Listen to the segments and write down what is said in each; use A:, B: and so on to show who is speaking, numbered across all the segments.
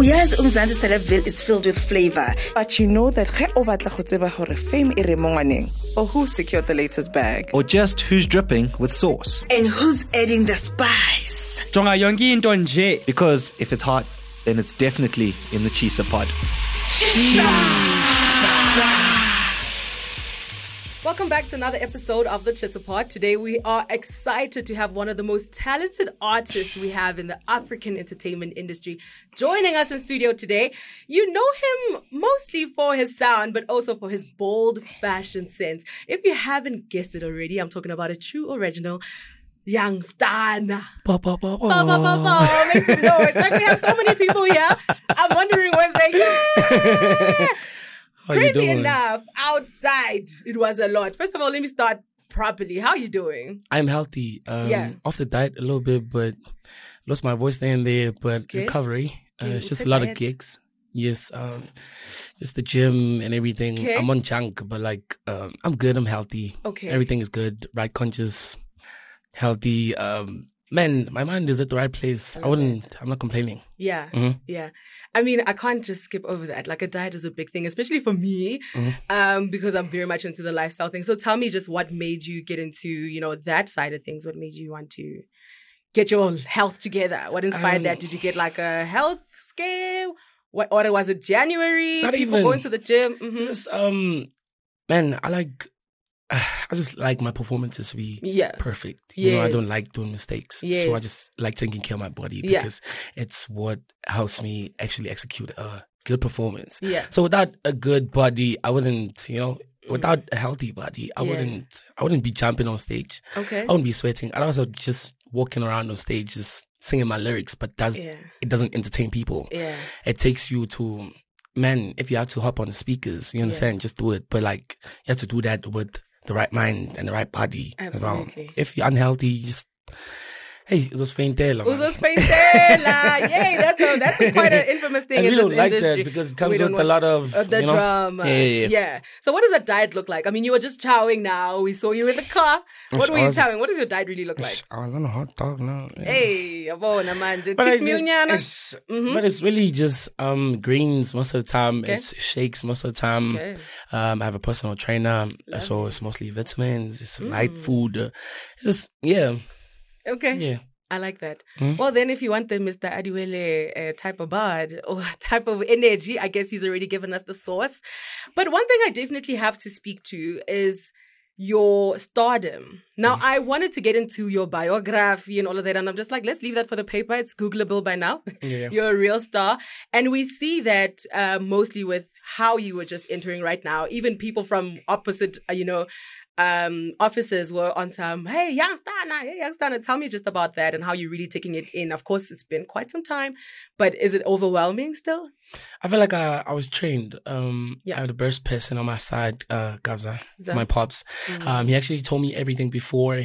A: Yes, Mzansi Celebville is filled with flavor. But you know that ge o batla go tseba gore fame e re mo ngwaneng, or who secured the latest bag,
B: or just who's dripping with sauce,
A: and who's adding the spice.
B: Jonga yonke into nje. Because if it's hot, then it's definitely in the Chisa pod.
C: Welcome back to another episode of the Chisa Pod. Today we are excited to have one of the most talented artists we have in the African entertainment industry joining us in studio today. You know him mostly for his sound, but also for his bold fashion sense. If you haven't guessed it already, I'm talking about a true original Young Stunna. Make some noise. Like we have so many people here. I'm wondering what's that. Crazy enough, outside it was a lot. First of all, let me start properly. How are you doing?
D: I'm healthy. Off the diet a little bit, but lost my voice there and there. But recovery. It's just a lot of gigs. Yes. Just the gym and everything. Okay. I'm on junk, but I'm good. I'm healthy. Okay. Everything is good. Right conscious, healthy. Man, my mind is at the right place. I'm not complaining.
C: Yeah. Mm-hmm. Yeah. I mean, I can't just skip over that. Like, a diet is a big thing, especially for me, because I'm very much into the lifestyle thing. So tell me just what made you get into, that side of things. What made you want to get your health together? What inspired that? Did you get like a health scare? Or was it January?
D: Not
C: People
D: even
C: going to the gym? Mm-hmm.
D: Just, man, I just like my performances to be perfect. I don't like doing mistakes. Yes. So I just like taking care of my body because it's what helps me actually execute a good performance. Yeah. So without a good body, I wouldn't, without a healthy body, I wouldn't be jumping on stage. Okay. I wouldn't be sweating. I'd also just walking around on stage, just singing my lyrics, but it doesn't entertain people. Yeah. It takes you to, man, if you have to hop on the speakers, you understand, just do it. But you have to do that with the right mind and the right body. Absolutely. If you're unhealthy, just it was faintela.
C: Yay, that's quite an infamous thing in this industry.
D: We don't like that because it comes with a lot of
C: the drama. Yeah. So what does a diet look like? I mean, you were just chowing now. We saw you in the car. What were you chowing? What does your diet really look like?
D: I was on a hot dog now.
C: Hey, but
D: it's really just greens most of the time. Okay. It's shakes most of the time. Okay. I have a personal trainer, so it's mostly vitamins. It's light food.
C: Okay. Yeah. I like that. Well, then if you want the Mr. Adiwele type of bod or type of energy, I guess he's already given us the source. But one thing I definitely have to speak to is your stardom. Now, I wanted to get into your biography and all of that, and I'm just like, let's leave that for the paper. It's Googleable by now. Yeah. You're a real star. And we see that mostly with how you were just entering right now. Even people from opposite, officers were on some, hey, Young Stunna. Tell me just about that and how you're really taking it in. Of course, it's been quite some time, but is it overwhelming still?
D: I feel like I was trained. I have the best person on my side, Gabza, my pops. He actually told me everything before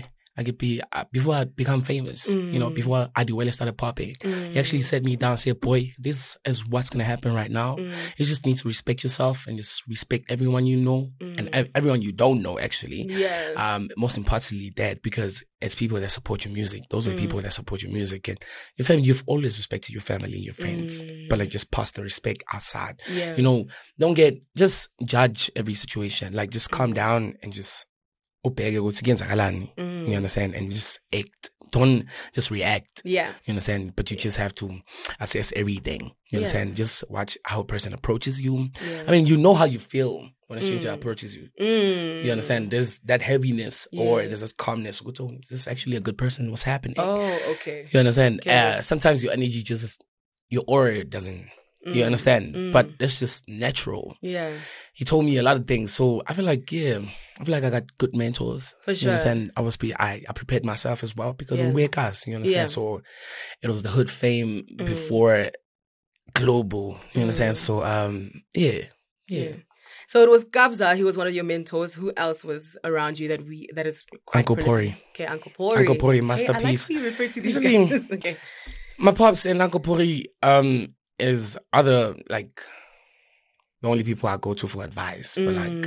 D: I become famous, before Adiwele started popping. He actually set me down and said, boy, this is what's going to happen right now. You just need to respect yourself and just respect everyone you know and everyone you don't know, actually. Yeah. Most importantly, that, because it's people that support your music. Those are the people that support your music. And your family, you've always respected your family and your friends, but just pass the respect outside. Yeah. Just judge every situation. Just calm down and just you understand, and just act. Don't just react. Yeah. You understand? But you just have to assess everything. You understand? Just watch how a person approaches you. Yeah. I mean, you know how you feel when a stranger approaches you. You understand? There's that heaviness or there's this calmness. This is actually a good person. What's happening? Oh, okay. You understand? Okay. Sometimes your energy your aura doesn't. You understand? But that's just natural. Yeah. He told me a lot of things. So I feel like, I got good mentors. For sure. You understand? I prepared myself as well because I'm Wekas. You understand? Yeah. So it was the hood fame before global. You understand? So, yeah.
C: So it was Gabza. He was one of your mentors. Who else was around you that is quite
D: Uncle Pori.
C: Okay, Uncle Pori,
D: masterpiece.
C: I like how you refer to these guys. Okay.
D: My pops and Uncle Pori, is other the only people I go to for advice, but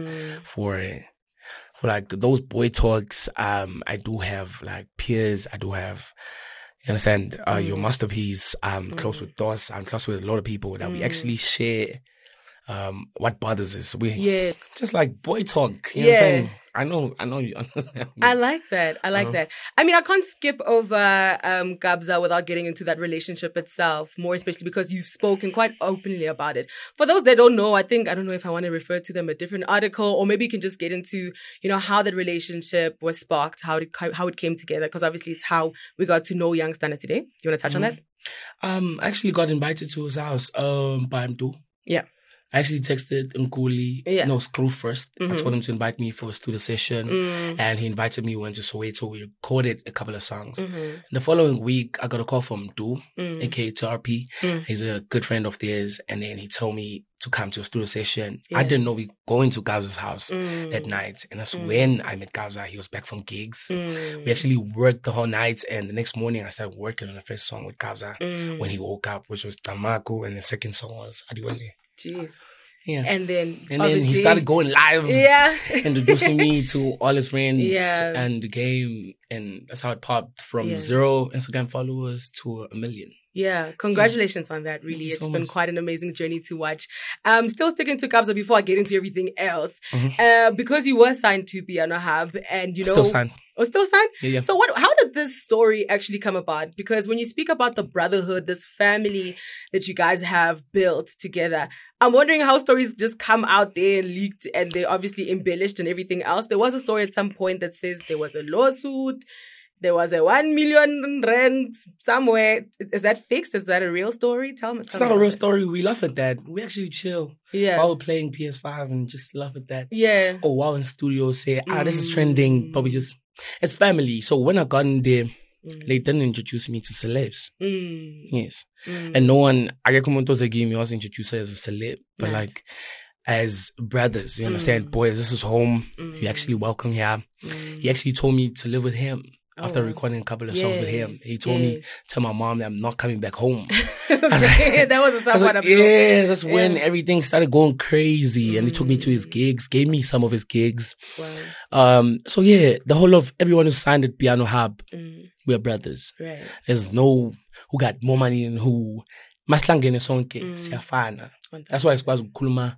D: for those boy talks, I do have peers. I do have You understand? Your masterpiece. I'm close with Dos. I'm close with a lot of people that we actually share what bothers us. We just like boy talk. You know what I'm saying? I know you understand.
C: I like that. I mean, I can't skip over Kabza without getting into that relationship itself, more especially because you've spoken quite openly about it. For those that don't know, I don't know if I want to refer to them a different article, or maybe you can just get into, how that relationship was sparked, how it came together, because obviously it's how we got to know Young Stunna today. Do you want to touch on that?
D: I actually got invited to his house by Mdu.
C: Yeah.
D: I actually texted Nkuli, Screw first. I told him to invite me for a studio session, and he invited me. We went to Soweto. We recorded a couple of songs. The following week, I got a call from Du, aka TRP. He's a good friend of theirs, and then he told me to come to a studio session. I didn't know we going to Kabza's house at night, and that's when I met Kabza. He was back from gigs. We actually worked the whole night, and the next morning I started working on the first song with Kabza when he woke up, which was Tamako, and the second song was Adiwele.
C: Jeez.
D: Yeah.
C: And then
D: he started going live.
C: Yeah.
D: Introducing me to all his friends and the game. And that's how it popped from 0 Instagram followers to 1 million.
C: Yeah, congratulations on that, really. It's been quite an amazing journey to watch. Still sticking to Kabza before I get into everything else. Because you were signed to Piano Hub and,
D: Still signed.
C: Oh, still signed?
D: Yeah.
C: So how did this story actually come about? Because when you speak about the brotherhood, this family that you guys have built together, I'm wondering how stories just come out there and leaked and they're obviously embellished and everything else. There was a story at some point that says there was a lawsuit. There was a 1 million rent somewhere. Is that fixed? Is that a real story? Tell me.
D: It's not a real story. We laugh at that. We actually chill. Yeah. While we're playing PS5 and just laugh at that.
C: Yeah.
D: Or while in studio say, this is trending. Probably just, it's family. So when I got in there, they didn't introduce me to celebs. Yes. And no one, I was introduced as a celeb. But like, as brothers, you understand? Boys, this is home. You actually welcome here. He actually told me to live with him. After recording a couple of songs with him, he told me, tell my mom that I'm not coming back home.
C: That was a tough one.
D: Yes, that's when everything started going crazy. And he took me to his gigs, gave me some of his gigs. Wow. So yeah, the whole of everyone who signed at Piano Hub, we're brothers.
C: Right.
D: There's no who got more money than who. Maslangene sonke, siyafana. That's why it's called Kuluma.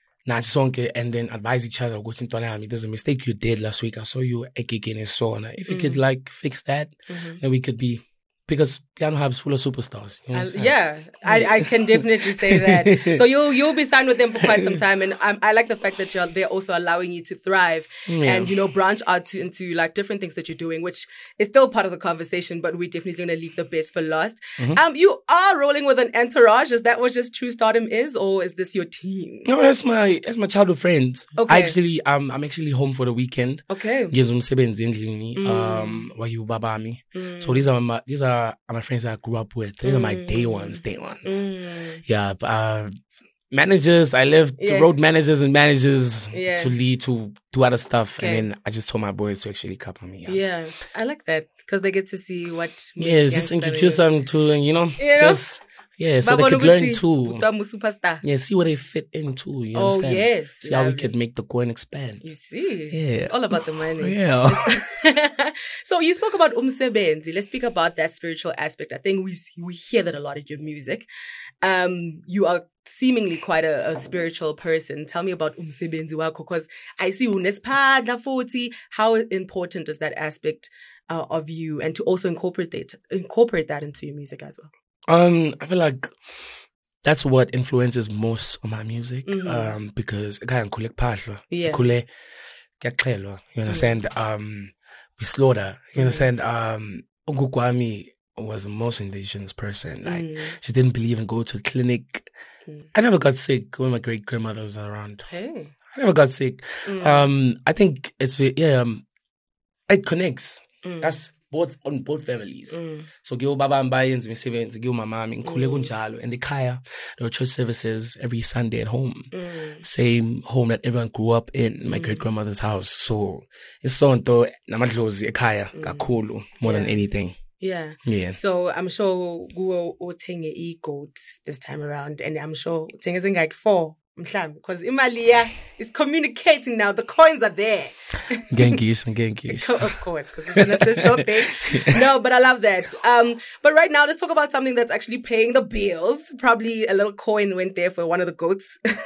D: And then advise each other. There's a mistake you did last week. I saw you a gig in a sauna. If you could like fix that, then we could be, because Piano Hub is full of superstars. You know
C: I can definitely say that. So you'll be signed with them for quite some time, and I like the fact that they're also allowing you to thrive and branch out into like different things that you're doing, which is still part of the conversation. But we're definitely going to leave the best for last. You are rolling with an entourage. Is that what just True Stardom is, or is this your team?
D: No, that's my childhood friend. Okay. I'm actually home for the weekend.
C: Okay.
D: So these are my friends I grew up with. These are my day ones. Yeah, managers, I left road managers and managers to lead to do other stuff. And then I just told my boys to actually cover me.
C: Yeah, I like that because they get to see what.
D: Yeah, just introduce them to, just. Yeah, so they could learn too. Yeah, see what they fit into. You understand?
C: Yes.
D: See how we could make the coin expand.
C: You see?
D: Yeah.
C: It's all about the money.
D: Yeah.
C: So you spoke about umsebenzi. Let's speak about that spiritual aspect. I think we hear that a lot in your music. You are seemingly quite a spiritual person. Tell me about umsebenzi wako, because I see unespadla futhi. How important is that aspect of you, and to also incorporate that into your music as well?
D: I feel like that's what influences most of my music. Because you understand? We slaughter. You understand? Ugukwami was the most indigenous person. Like she didn't believe in go to the clinic. I never got sick when my great grandmother was around.
C: Hey.
D: I never got sick. I think it's it connects. That's on both families. So give baba and bayens and give my mom in Kunjalo and the Kaya. There were church services every Sunday at home. Same home that everyone grew up in, my great grandmother's house. So it's so namadlozi Kaya kakulu more than anything.
C: Yeah.
D: Yeah.
C: So I'm sure Guo Otenge goat this time around, and I'm sure Otenge is like 4. because Imalia is communicating now. The coins are there.
D: Genkish.
C: Of course, because it's an essential thing. No, but I love that. But right now, let's talk about something that's actually paying the bills. Probably a little coin went there for one of the goats.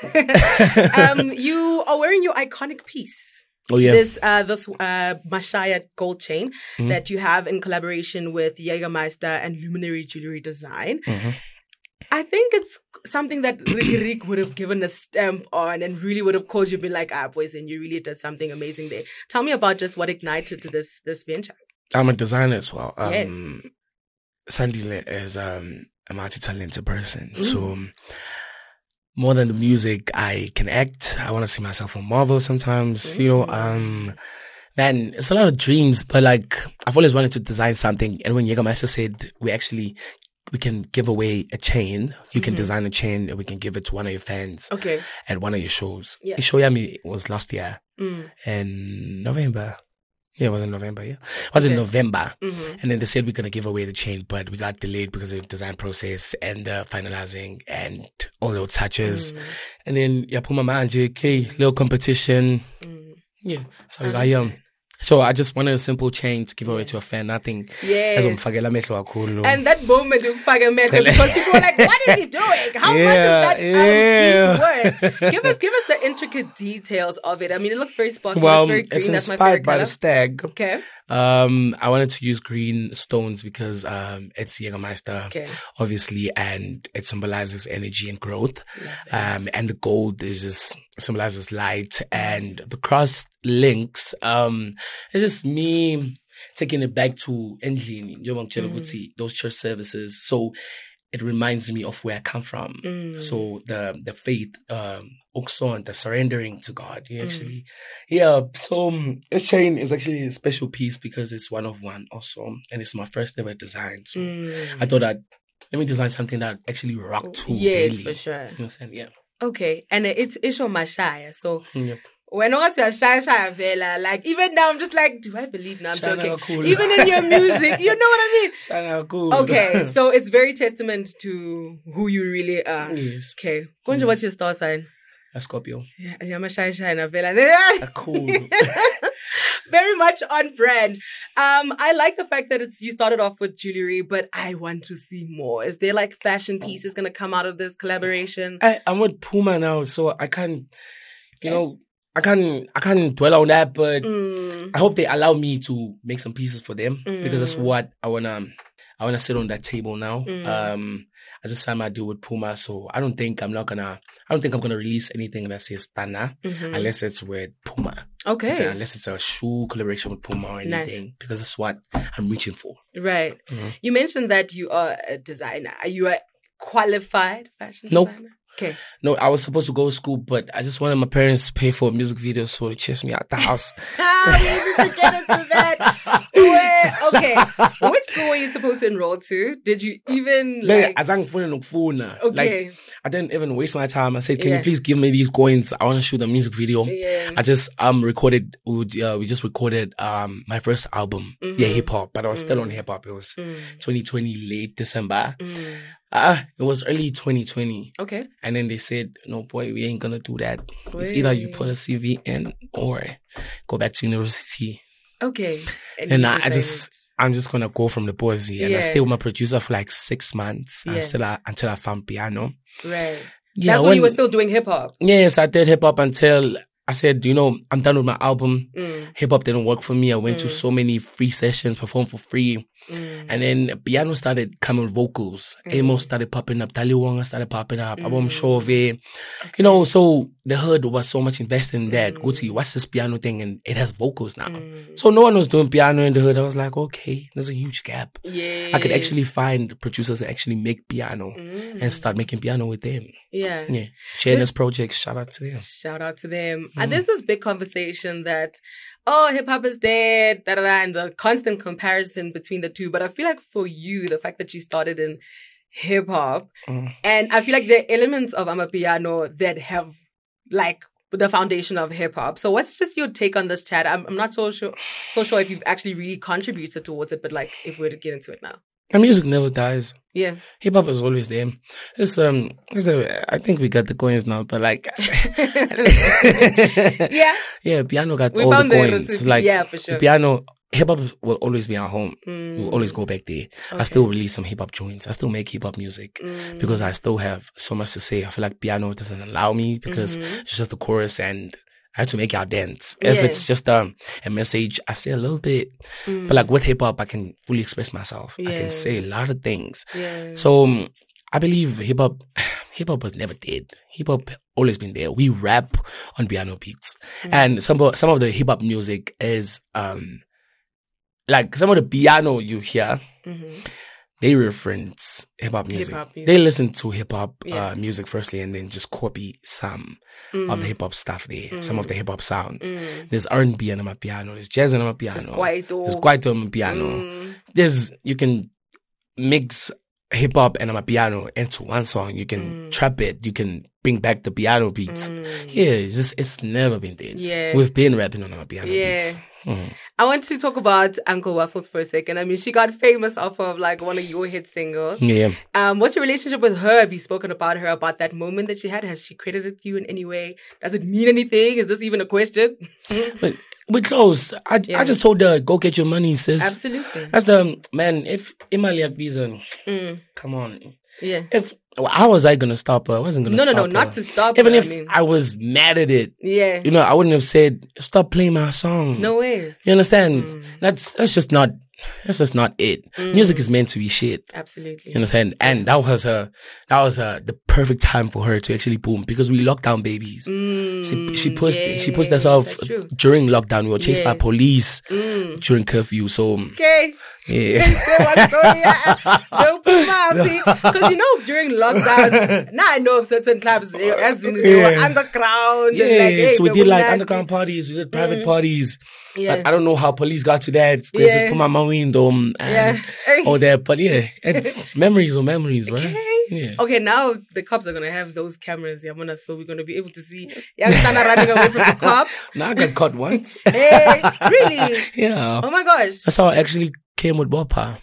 C: You are wearing your iconic piece.
D: Oh yeah,
C: this Mashaya gold chain that you have in collaboration with Jägermeister and Luminary Jewelry Design. I think it's something that Rick would have given a stamp on and really would have called you, been like, boys, and you really did something amazing there. Tell me about just what ignited to this venture.
D: I'm a designer as well.
C: Yes.
D: Sandile is a multi-talented person. So more than the music, I can act. I want to see myself on Marvel sometimes, man, it's a lot of dreams, but like I've always wanted to design something. And when Jägermeister said we can give away a chain. You can design a chain and we can give it to one of your fans at one of your shows. Yeah. Showyami was last year in November. Yeah, it was in November, yeah. It was in November. And then they said we're going to give away the chain, but we got delayed because of the design process and finalizing and all those touches. And then, Puma Manje, little competition. Yeah, so I am. So I just wanted a simple chain to give away to a fan. Nothing.
C: Yeah. And that moment you fucking mess because people were like, what is he doing? How much is that piece worth? Give us the intricate details of it. I mean, it looks very sparkly.
D: Well,
C: it's very green.
D: It's
C: That's my
D: inspired
C: favorite
D: by
C: color.
D: the stag.
C: Okay.
D: I wanted to use green stones because it's Jägermeister, obviously, and it symbolizes energy and growth. And the gold symbolizes light, and the cross links. It's just me taking it back to endlini, those church services. So it reminds me of where I come from. So the faith, the surrendering to God. So this chain is actually a special piece because it's one of one also, and it's my first ever design. So I thought let me design something that actually rock to
C: yes,
D: daily.
C: for sure.
D: You know what I'm saying? Yeah.
C: Okay, and it's on Mashaya, so. When I got to a Shaya Vela, like even now I'm just like, do I believe now? I'm joking.
D: Cool.
C: Even in your music, you know what I mean?
D: Shana cool.
C: Okay, so it's very testament to who you really are.
D: Yes.
C: Okay. Konja, what's your star sign?
D: A Scorpio.
C: Yeah, I'm a Shaya Vela.
D: Cool.
C: Very much on brand. I like the fact that you started off with jewelry, but I want to see more. Is there like fashion pieces going to come out of this collaboration?
D: I'm with Puma now, so I can't, I can't dwell on that, but I hope they allow me to make some pieces for them because that's what I wanna sit on that table now. I just signed my deal with Puma, so I don't think I'm gonna release anything that says Tana unless it's with Puma.
C: Okay.
D: So unless it's a shoe collaboration with Puma or anything, because that's what I'm reaching for.
C: Right. You mentioned that you are a designer. Are you a qualified fashion designer? Okay.
D: No, I was supposed to go to school, but I just wanted my parents to pay for a music video, so they chased me out the house.
C: We need to get into that. Okay. Which school were you supposed to enroll to? Did you even
D: Okay. I didn't even waste my time. I said, can you please give me these coins? I want to shoot a music video.
C: Yeah.
D: I just we just recorded my first album. Yeah, hip hop, but I was still on hip hop. It was 2020 late December. It was early 2020.
C: Okay.
D: And then they said, no, boy, we ain't gonna do that. It's either you put a CV in or go back to university.
C: Okay.
D: And I'm just gonna go from the Boise. And I stayed with my producer for like 6 months until I found piano.
C: Right.
D: Yeah,
C: that's when you were still doing hip hop.
D: Yes, I did hip hop until I said, I'm done with my album. Hip hop didn't work for me. I went to so many free sessions, performed for free. And then piano started coming with vocals. Amos started popping up. Taliwonga started popping up. Abom Shove. So the hood was so much invested in that. Gucci, what's this piano thing? And it has vocals now. So no one was doing piano in the hood. I was like, okay, there's a huge gap.
C: Yeah.
D: I could actually find producers that actually make piano and start making piano with them.
C: Yeah.
D: Yeah. Janice Projects, shout out to them.
C: Shout out to them. And there's this big conversation that, hip hop is dead, and the constant comparison between the two. But I feel like for you, the fact that you started in hip hop, and I feel like there are elements of Amapiano that have like the foundation of hip hop. So what's just your take on this, Chad? I'm not so sure if you've actually really contributed towards it, but like if we were to get into it now.
D: And music never dies.
C: Yeah.
D: Hip hop is always there. I think we got the coins now, but like, yeah, piano got all the coins. Like,
C: yeah, for sure.
D: Piano, hip hop will always be our home. We'll always go back there. Okay. I still release some hip hop joints. I still make hip hop music because I still have so much to say. I feel like piano doesn't allow me because it's just the chorus and I have to make y'all dance. If it's just a message, I say a little bit. But like with hip hop, I can fully express myself. I can say a lot of things. So I believe hip hop was never dead. Hip hop always been there. We rap on piano beats, and some of the hip hop music is like some of the piano you hear. They reference hip hop music. They listen to hip hop music firstly, and then just copy some of the hip hop stuff there. Some of the hip hop sounds. There's R&B on my piano. There's jazz on my piano. There's kwaito on my piano. You can mix hip hop and my piano into one song. You can trap it. You can bring back the piano beats. It's never been dead. We've been rapping on our piano beats.
C: I want to talk about Uncle Waffles for a second. I mean, she got famous off of like one of your hit singles. What's your relationship with her? Have you spoken about her, about that moment that she had? Has she credited you in any way? Does it mean anything? Is this even a question?
D: We're close. I just told her, go get your money, sis.
C: Absolutely.
D: That's man, if Imali had Biza, come on.
C: Yeah.
D: How was I going to stop her? I wasn't going to stop her.
C: No, not to stop
D: her. Even
C: if
D: I was mad at it.
C: Yeah.
D: You know, I wouldn't have said, stop playing my song.
C: No way.
D: You understand? That's just not it. Music is meant to be shit.
C: Absolutely.
D: You understand? And that was the perfect time for her to actually boom because we lockdown babies. She pushed herself during lockdown. We were chased by police during curfew. So
C: okay.
D: Yeah.
C: Because during lockdown, now I know of certain clubs as in they were underground.
D: Yeah, so we did like underground parties, we did private parties. Yeah. Like, I don't know how police got to that. They just put my mom in them and all that. But it's memories, right? Yeah.
C: Okay, now the cops are gonna have those cameras, Yamuna, so we're gonna be able to see Youngstana running away from the cops.
D: Now I got caught once.
C: Hey, really?
D: Yeah.
C: Oh my gosh.
D: That's how I actually came with Bopa.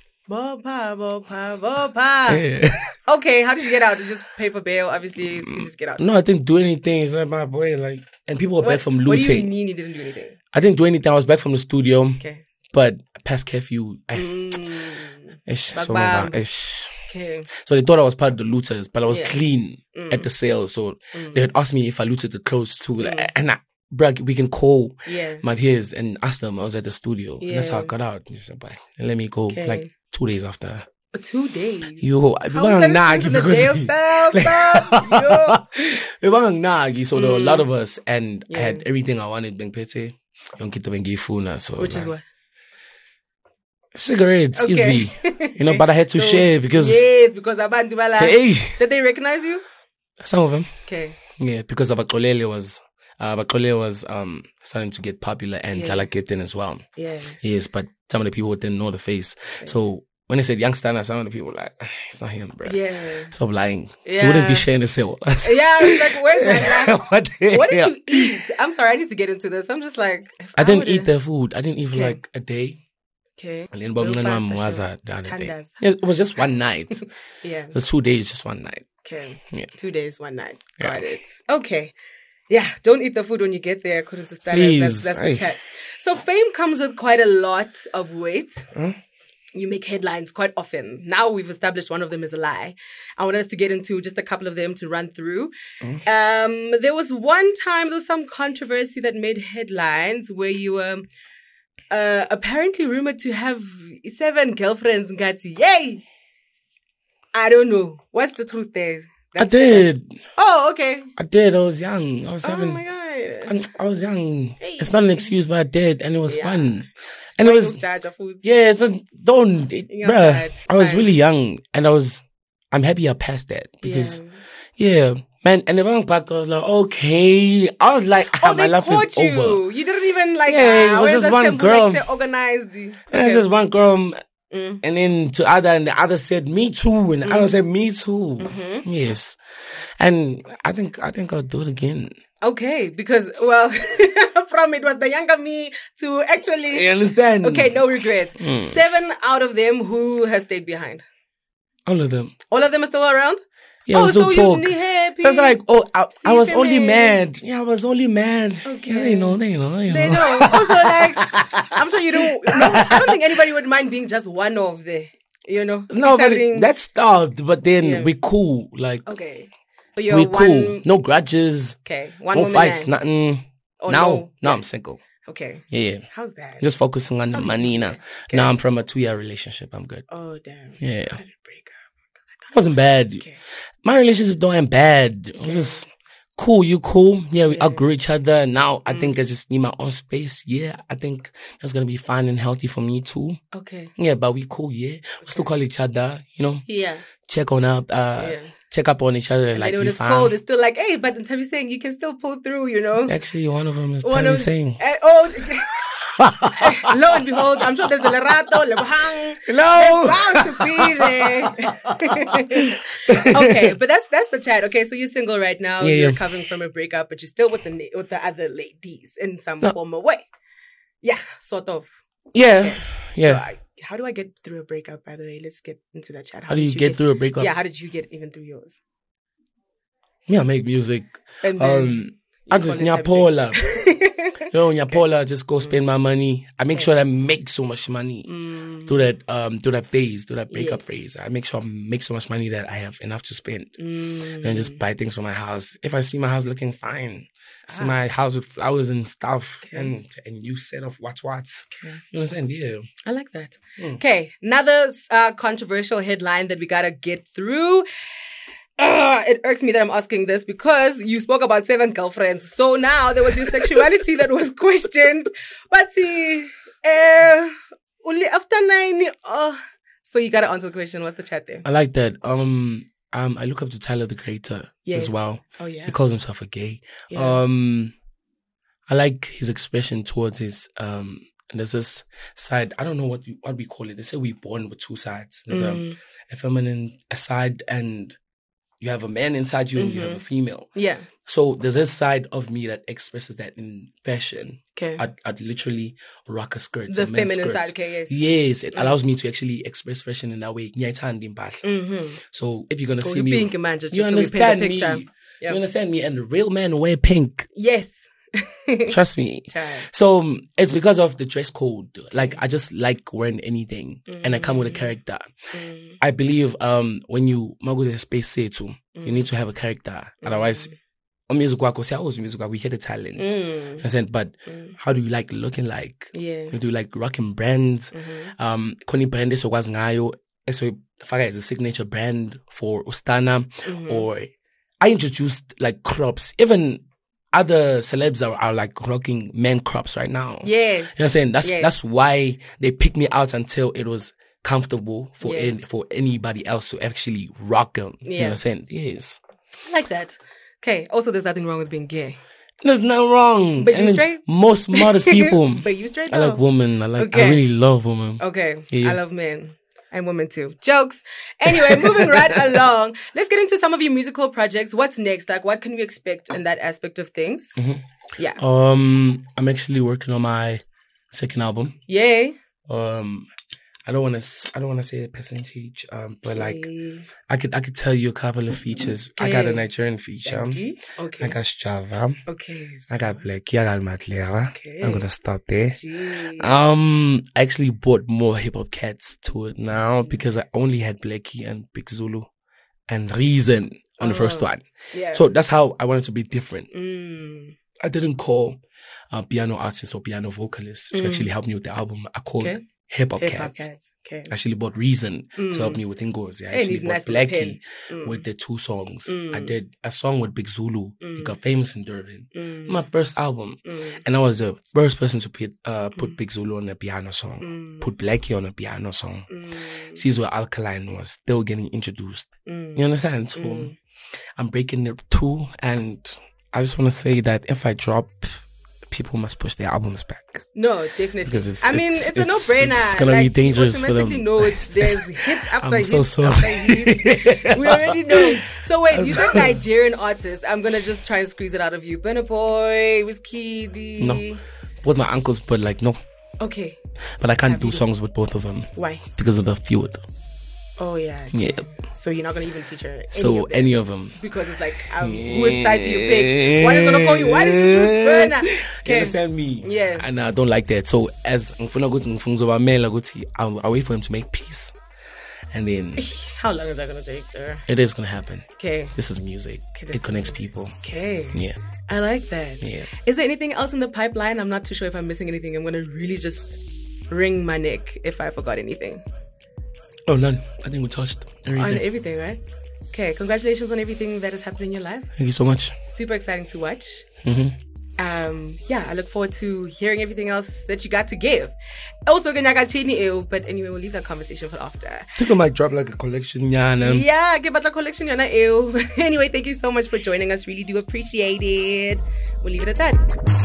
C: Yeah. Okay, how did you get out? Did you just pay for bail? Obviously, it's easy to get out.
D: No, I didn't do anything. It's like my boy, like, and people were back from looting.
C: What do you mean you didn't do anything?
D: I didn't do anything. I was back from the studio. Okay. But past curfew, Okay. So they thought I was part of the looters, but I was clean at the sale. So they had asked me if I looted the clothes too. And we can call my peers and ask them. I was at the studio. And that's how I got out. They said, bye. And let me go like 2 days after.
C: 2 days?
D: Yo, so there were a lot of us, and I had everything I wanted. Which is what? Cigarettes, easily. But I had to share because...
C: Yes, because Abantu Bala... Did they recognize you?
D: Some of them.
C: Okay.
D: Yeah, because Abakolele was starting to get popular and Lala Captain as well.
C: Yeah.
D: Yes, but some of the people didn't know the face. Okay. So when they said Youngstana, some of the people were like, it's not him, bro.
C: Yeah.
D: Stop lying. Yeah. You wouldn't be sharing the cell.
C: I was like, where's that? What did you eat? I'm sorry, I need to get into this. I'm just like...
D: I didn't eat their food. I didn't eat for like a day.
C: Okay.
D: And then the other day. It was just one night. It was 2 days, just one night.
C: Okay. Yeah. 2 days, one night. Got it. Okay. Yeah, don't eat the food when you get there, according to standards. That's the chat. So fame comes with quite a lot of weight. Huh? You make headlines quite often. Now we've established one of them is a lie. I want us to get into just a couple of them to run through. There was one time, there was some controversy that made headlines where you were apparently rumored to have 7 girlfriends. Ngati, yay! I don't know. What's the truth there?
D: I did.
C: Oh, okay.
D: I did. I was young. I was having...
C: Oh my God.
D: I was young. Hey. It's not an excuse, but I did. And it was fun. And it was... Yeah, it's not... Don't... Bruh. I was really young. And I'm happy I passed that. Because... Yeah. Man, and the wrong back, I was like, okay. I was like, my life is over.
C: You didn't even like...
D: Yeah, it was just one girl.
C: Like, organized.
D: Okay. And it's just one girl... And then to other, and the other said me too, and the other said me too. Yes, and I think I'll do it again.
C: Okay, because from from it was the younger me to actually...
D: You understand?
C: Okay, no regrets. 7 out of them, who has stayed behind?
D: All of them.
C: All of them are still around?
D: Yeah,
C: so
D: talk.
C: You happy.
D: That's like, I was only mad. Yeah, I was only mad. Okay. Yeah, they know.
C: They know. Also, like, I'm sure you don't... No, I don't think anybody would mind being just one of the...
D: No, but that stopped. But then we cool. Like,
C: okay. So you're
D: we cool. No grudges.
C: Okay.
D: No fights.
C: Man.
D: Nothing.
C: Oh,
D: now I'm single.
C: Okay.
D: Yeah.
C: How's that?
D: Just focusing on the money now. Okay. Now I'm from a 2-year relationship. I'm good.
C: Oh, damn.
D: Yeah.
C: How did it break up?
D: It wasn't bad.
C: Okay.
D: My relationship don't end bad. It was just cool. You cool? Yeah, we outgrew each other. Now I think I just need my own space. Yeah, I think that's gonna be fine and healthy for me too.
C: Okay.
D: Yeah, but we cool. Yeah, we still call each other.
C: Yeah.
D: Check on up. Check up on each other.
C: And
D: like
C: when it's cold, it's still like, hey, but Tavi saying you can still pull through.
D: Actually, one of them is Tavi saying.
C: Lo and behold, I'm sure there's a Lerato, Lebhang.
D: Hello.
C: They're bound to be there. Okay, but that's the chat. Okay, so you're single right now.
D: Yeah,
C: you're recovering from a breakup, but you're still with the other ladies in some form or way. Yeah, sort of.
D: Yeah,
C: okay.
D: yeah.
C: So how do I get through a breakup? By the way, let's get into that chat.
D: How do you get through a breakup?
C: Yeah, how did you get even through yours?
D: Yeah, I make music.
C: And then
D: I just Nyapola. Nyapola, just go spend my money. I make sure that I make so much money through that phase, through that breakup phase. I make sure I make so much money that I have enough to spend. And just buy things for my house. If I see my house looking fine, see my house with flowers and stuff, and new set of what's. Okay. You understand? Yeah.
C: I like that. Okay, another controversial headline that we gotta get through. It irks me that I'm asking this because you spoke about 7 girlfriends. So now there was your sexuality that was questioned. But only after 9. So you gotta answer the question. What's the chat there?
D: I like that. I look up to Tyler the Creator as well.
C: Oh yeah.
D: He calls himself a gay.
C: Yeah.
D: I like his expression towards his and there's this side, I don't know what we call it. They say we're born with 2 sides. There's a feminine side, and you have a man inside you and you have a female.
C: Yeah.
D: So there's this side of me that expresses that in fashion.
C: Okay.
D: I'd literally rock a skirt.
C: The feminine side, okay, yes.
D: Yes, it allows me to actually express fashion in that way. So if you're going to see me...
C: Pink, man,
D: you understand me. Yep. You understand me? And the real men wear pink.
C: Yes.
D: Trust me. So it's because of the dress code. Like, I just like wearing anything, and I come with a character. I believe when you go to the space you need to have a character. Otherwise, we hear the talent. But how do you like looking like?
C: Yeah.
D: Do you like rocking brands? Koni brand is a signature brand for Ustana, or I introduced like crops. Even other celebs are like rocking men crops right now.
C: Yes.
D: You know what I'm saying? That's why they picked me out until it was comfortable for anybody else to actually rock them. You know what I'm saying? Yes.
C: I like that. Okay. Also, there's nothing wrong with being gay.
D: There's nothing wrong.
C: But you straight?
D: Most modest people.
C: But you straight?
D: I like women. I really love women.
C: Okay. Yeah. I love men. And women too. Jokes. Anyway, moving right along. Let's get into some of your musical projects. What's next? Like, what can we expect in that aspect of things? Yeah.
D: I'm actually working on my second album.
C: Yay.
D: I don't want to say a percentage, but like I could tell you a couple of features. I got a Nigerian feature.
C: Okay.
D: I got Java.
C: Okay.
D: I got Blackie. I got Matlera.
C: Okay.
D: I'm gonna stop there.
C: Jeez.
D: I actually brought more hip hop cats to it now because I only had Blackie and Big Zulu and Reason on the first one.
C: Yeah.
D: So that's how I wanted to be different. I didn't call piano artists or piano vocalists to actually help me with the album. I called Hip Hop Cats.
C: Okay.
D: I actually bought Reason to help me with Ngozi. I actually bought Blackie with the 2 songs. I did a song with Big Zulu. He got famous in Durban. My first album. And I was the first person to put Big Zulu on a piano song. Put Blackie on a piano song. Sees where Alkaline was still getting introduced. You understand? So I'm breaking it too. And I just want to say that if I drop people must push their albums back.
C: No, definitely.
D: Because
C: it's a no-brainer.
D: It's going to be dangerous for them.
C: We automatically know there's hit after
D: I'm
C: hit
D: so sorry.
C: after hit. We already know. So wait, you said Nigerian artist. I'm going to just try and squeeze it out of you. Burna Boy, Wizkid.
D: No. Both my uncles, but like, no.
C: Okay.
D: But I can't do songs with both of them.
C: Why?
D: Because of the feud.
C: Oh, yeah.
D: Yeah.
C: So you're not going to even feature
D: any of them.
C: Because it's like, which side do you pick? One is going to call you, why did you choose Burna?
D: You understand me?
C: Yeah.
D: And I don't like that. So as I'll wait for him to make peace. And then...
C: How long is that going to take, sir?
D: It is going to happen.
C: Okay.
D: This is music. Okay, it connects people.
C: Okay.
D: Yeah.
C: I like that.
D: Yeah.
C: Is there anything else in the pipeline? I'm not too sure if I'm missing anything. I'm going to really just wring my neck if I forgot anything.
D: Oh, none. I think we touched everything.
C: On everything, right? Okay. Congratulations on everything that has happened in your life.
D: Thank you so much.
C: Super exciting to watch.
D: Mm-hmm.
C: I look forward to hearing everything else that you got to give. Also, but anyway, we'll leave that conversation for after.
D: I think I might drop like a collection.
C: Yeah, give us a collection. Anyway, thank you so much for joining us. Really do appreciate it. We'll leave it at that.